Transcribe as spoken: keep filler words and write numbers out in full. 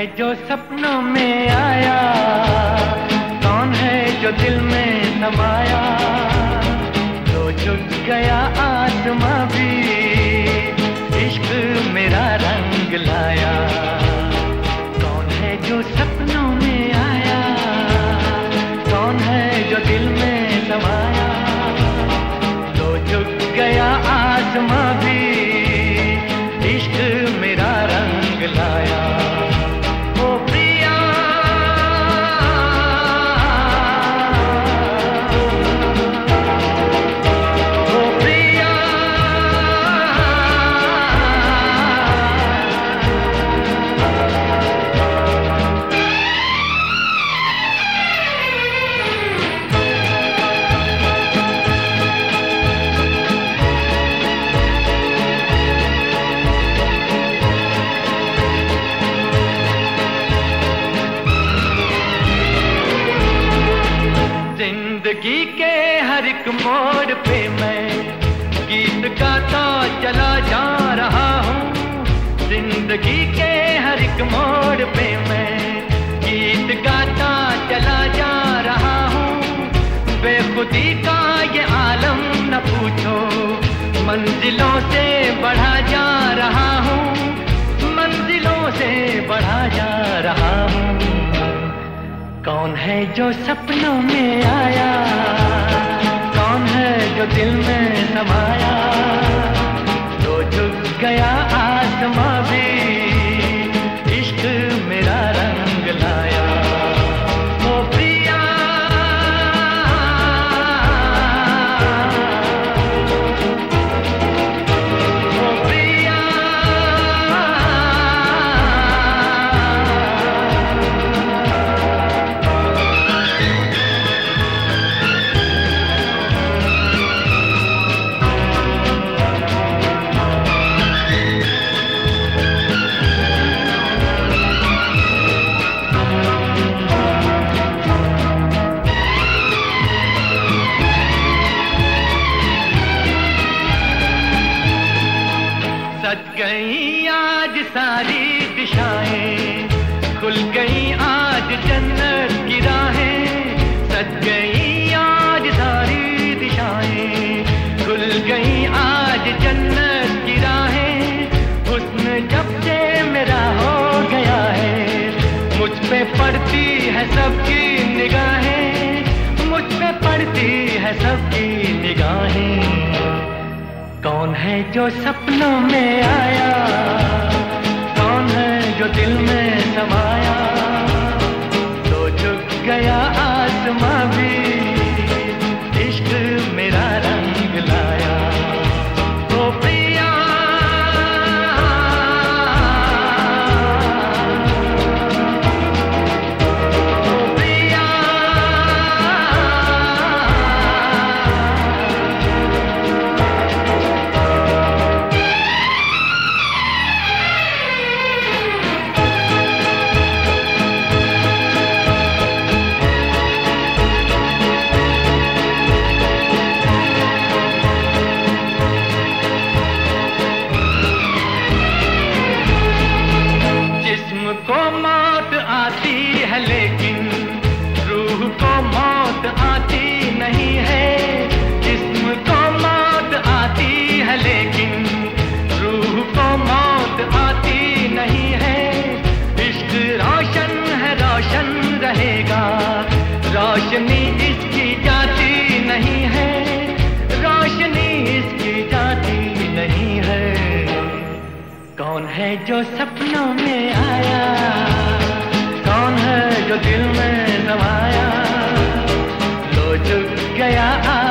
जो सपनों में आया, कौन है जो दिल में समाया। तो झुक गया आसमां भी, इश्क मेरा रंग लाया। कौन है जो सपनों में आया, कौन है जो दिल में समाया। तो झुक गया आसमां भी, इश्क मेरा रंग लाया। जिंदगी के हर एक मोड़ पे मैं गीत गाता चला जा रहा हूँ। जिंदगी के हर एक मोड़ पे मैं गीत गाता चला जा रहा हूँ। बेखुदी का ये आलम न पूछो, मंजिलों से बढ़ा जा रहा हूँ। मंजिलों से बढ़ा जा रहा हूँ। कौन है जो सपनों में आया, कौन है जो दिल में समाया। तो झुक गया आसमां भी, इश्क मेरा रंग लाया। ओ प्रिया ओ प्रिया सज गई आज सारी दिशाएं, खुल गई आज जन्नत की राहें। सज गई आज सारी दिशाएं, खुल गई आज जन्नत की राहें। हुस्न जब से मेरा हो गया है, मुझ पे पड़ती है सबकी निगाहें। मुझ पे पड़ती है सबकी निगाहें। कौन है जो सपनों में आया, कौन है जो दिल में समाया। तो झुक गया आसमां भी, इश्क मेरा रंग लाया। ओ प्रिया ओ प्रिया को मौत आती है, लेकिन रूह को मौत आती नहीं है। जिस्म को मौत आती है, लेकिन रूह को मौत आती नहीं है। इश्क रोशन है, रोशन रहेगा, रोशनी इसकी जाती नहीं है। रोशनी इसकी जाती नहीं है। कौन है जो सपनों में आया, कौन है जो दिल में समाया। तो झुक गया